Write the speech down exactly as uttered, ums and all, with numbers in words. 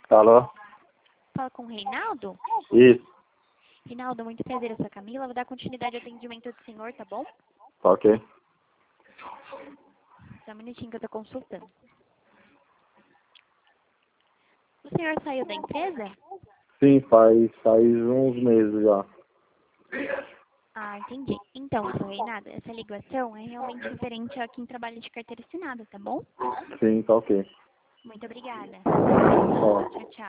Alô? Fala com o Reinaldo? Isso, Reinaldo, muito prazer, eu sou a Camila. Vou dar continuidade ao atendimento do senhor, tá bom? tá ok. Só um minutinho que eu tô consultando. O senhor saiu da empresa? Sim, faz, faz uns meses já. Ah, entendi. Então, senhor Reinaldo, essa ligação é realmente referente a quem trabalha de carteira assinada, tá bom? Sim, tá ok. Muito obrigada. Ó. Tchau, tchau.